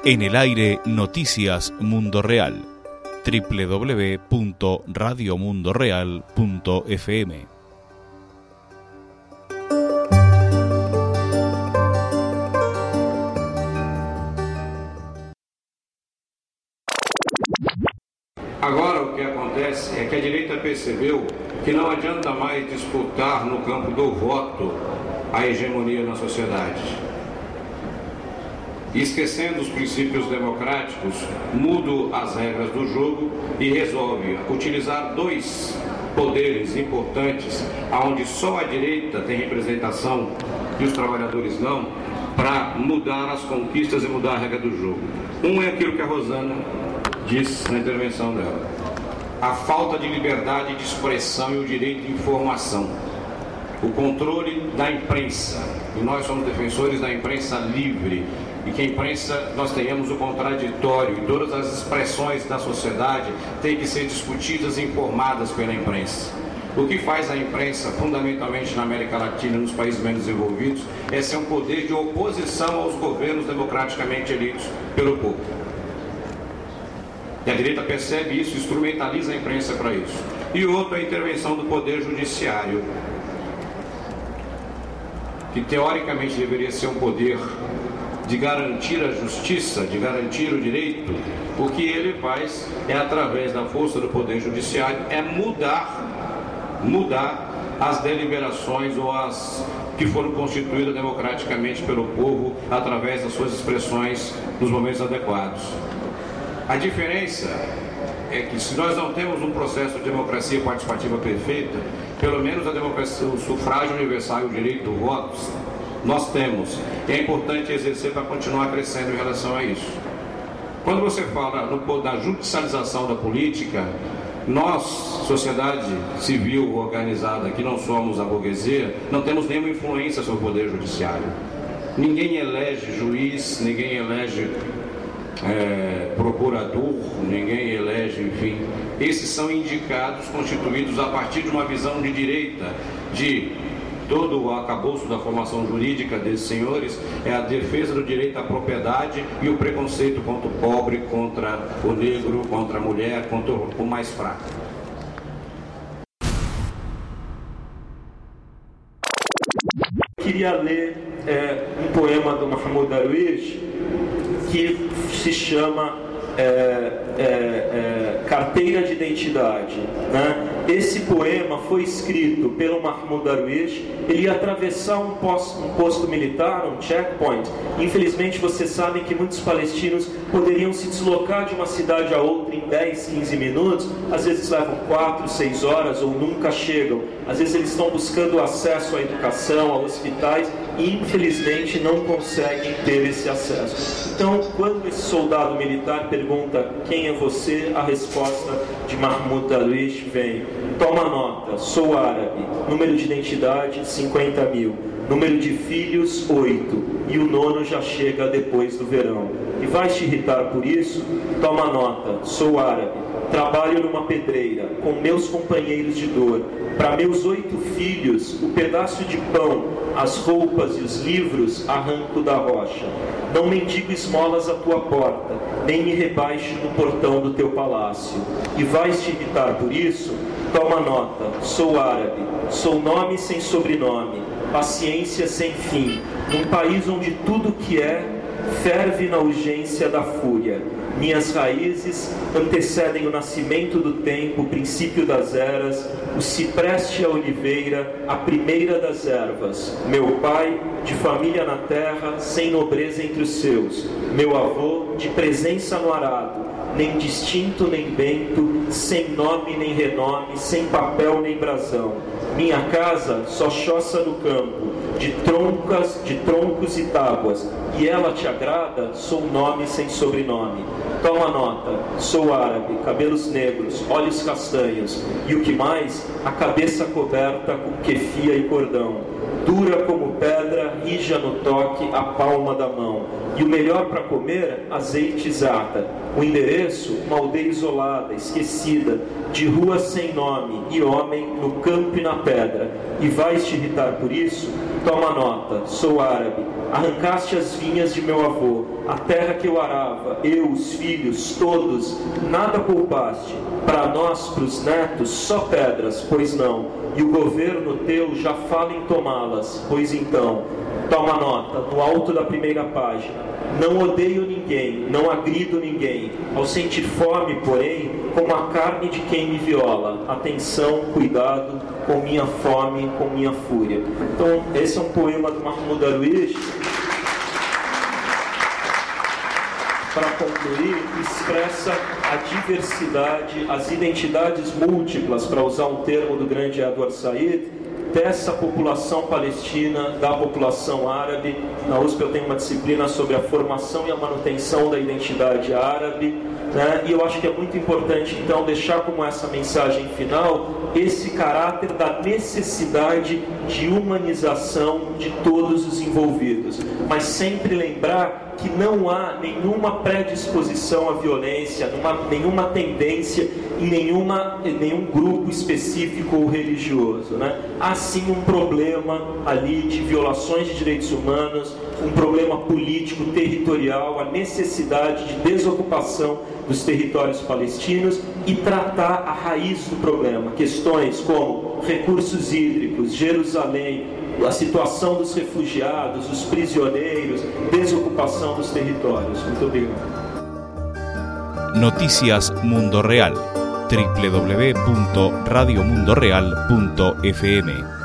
En el aire, Noticias Mundo Real. www.radiomundoreal.fm. Agora o que acontece é que a direita percebeu que não adianta mais disputar no campo do voto a hegemonia na sociedade. Esquecendo os princípios democráticos, muda as regras do jogo e resolve utilizar dois poderes importantes, onde só a direita tem representação e os trabalhadores não, para mudar as conquistas e mudar a regra do jogo. Um é aquilo que a Rosana disse na intervenção dela: a falta de liberdade de expressão e o direito de informação, o controle da imprensa, e nós somos defensores da imprensa livre, e que a imprensa, nós tenhamos o contraditório, e todas as expressões da sociedade têm que ser discutidas e informadas pela imprensa. O que faz a imprensa, fundamentalmente na América Latina e nos países menos desenvolvidos, é ser um poder de oposição aos governos democraticamente eleitos pelo povo. E a direita percebe isso, instrumentaliza a imprensa para isso. E outro é a intervenção do Poder Judiciário, que teoricamente deveria ser um poder de garantir a justiça, de garantir o direito. O que ele faz é, através da força do Poder Judiciário, é mudar as deliberações ou as que foram constituídas democraticamente pelo povo através das suas expressões nos momentos adequados. A diferença é que, se nós não temos um processo de democracia participativa perfeita, pelo menos a democracia, o sufrágio universal e o direito do voto, nós temos. E é importante exercer para continuar crescendo em relação a isso. Quando você fala da judicialização da política, nós, sociedade civil organizada, que não somos a burguesia, não temos nenhuma influência sobre o Poder Judiciário. Ninguém elege juiz, ninguém elege procurador, ninguém elege, enfim. Esses são indicados, constituídos a partir de uma visão de direita, de todo o arcabouço da formação jurídica desses senhores, é a defesa do direito à propriedade e o preconceito contra o pobre, contra o negro, contra a mulher, contra o mais fraco. Eu queria ler um poema do Mahmoud Darwish que se chama Carteira de Identidade, né? Esse poema foi escrito pelo Mahmoud Darwish. Ele ia atravessar um posto militar, um checkpoint. Infelizmente, vocês sabem que muitos palestinos poderiam se deslocar de uma cidade a outra em 10, 15 minutos. Às vezes levam 4, 6 horas ou nunca chegam. Às vezes eles estão buscando acesso à educação, a hospitais, e infelizmente não conseguem ter esse acesso. Então, quando esse soldado militar pergunta: quem é você?, a resposta de Mahmoud Darwish vem: toma nota, sou árabe, número de identidade 50.000, número de filhos 8, e o nono já chega depois do verão. E vai te irritar por isso? Toma nota, sou árabe, trabalho numa pedreira, com meus companheiros de dor. Para meus 8 filhos, o pedaço de pão, as roupas e os livros arranco da rocha. Não mendigo esmolas à tua porta, nem me rebaixo no portão do teu palácio. E vais te irritar por isso? Toma nota, sou árabe, sou nome sem sobrenome, paciência sem fim, num país onde tudo que é ferve na urgência da fúria. Minhas raízes antecedem o nascimento do tempo, o princípio das eras, o cipreste e a oliveira, a primeira das ervas. Meu pai, de família na terra, sem nobreza entre os seus. Meu avô, de presença no arado, nem distinto nem bento, sem nome nem renome, sem papel nem brasão. Minha casa só choça no campo, de troncos e tábuas, e ela te agrada? Sou nome sem sobrenome. Toma nota, sou árabe, cabelos negros, olhos castanhos, e o que mais? A cabeça coberta com quefia e cordão. Dura como pedra, rija no toque, a palma da mão. E o melhor para comer? Azeite zata. O endereço? Uma aldeia isolada, esquecida, de rua sem nome, e homem no campo e na pedra e vais te irritar por isso? Toma nota, sou árabe. Arrancaste as vinhas de meu avô, a terra que eu arava, eu, os filhos, todos, nada poupaste. Para nós, para os netos, só pedras, pois não. E o governo teu já fala em tomá-las, pois então. Toma nota, no alto da primeira página. Não odeio ninguém, não agrido ninguém. Ao sentir fome, porém, como a carne de quem me viola. Atenção, cuidado com minha fome, com minha fúria. Então, esse é um poema do Mahmoud Darwish. Para concluir, expressa a diversidade, as identidades múltiplas, para usar um termo do grande Edward Said, dessa população palestina, da população árabe. Na USP eu tenho uma disciplina sobre a formação e a manutenção da identidade árabe, né? E eu acho que é muito importante, então, deixar como essa mensagem final esse caráter da necessidade de humanização de todos os envolvidos, mas sempre lembrar que não há nenhuma predisposição à violência, nenhuma tendência em nenhum grupo específico ou religioso, né? Há sim um problema ali de violações de direitos humanos, um problema político, territorial, a necessidade de desocupação dos territórios palestinos e tratar a raiz do problema, questões como recursos hídricos, Jerusalém, a situação dos refugiados, dos prisioneiros, desocupação dos territórios. Muito obrigado. Noticias Mundo Real, www.radiomundoreal.fm.